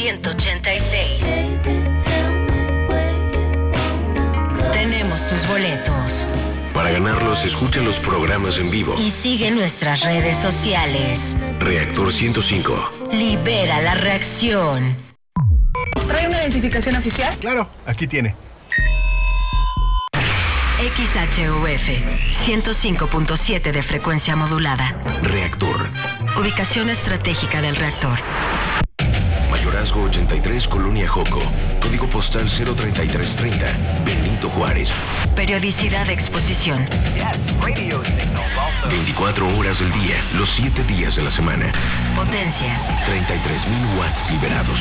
186. Tenemos tus boletos. Para ganarlos, escucha los programas en vivo. Y sigue nuestras redes sociales. Reactor 105. Libera la reacción. ¿Trae una identificación oficial? Claro, aquí tiene. XHUF 105.7 de frecuencia modulada. Reactor. Ubicación estratégica del reactor. Mayorazgo 83, Colonia Joco. Código postal 03330. Benito Juárez. Periodicidad de exposición. 24 horas del día, los 7 días de la semana. Potencia. 33,000 watts liberados.